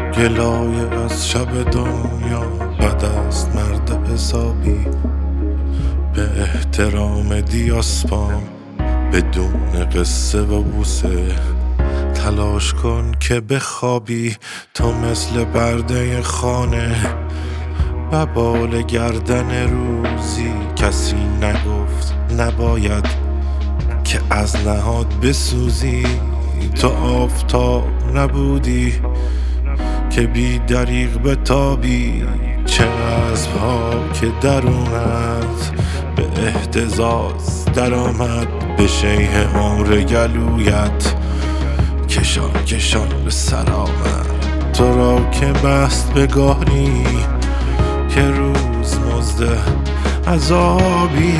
گلایه از شب دنیا بد است مرد حسابی. به احترام دیاسپام بدون قصه و بوسه تلاش کن که بخوابی. تو مثل برده خانه و بال گردن روزی. کسی نگفت نباید که از نهاد بسوزی. تو آفتاب نبودی که بی دریغ بتابی. چه اسب‌ها که درونت به اهتزاز در آمد. به شیه عمر گلویت کشان کشان به سر آمد. تو را که بست به گاری که روز مزد عذابی.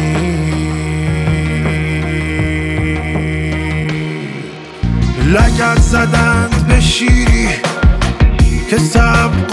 لگد زدند به شیری که صبر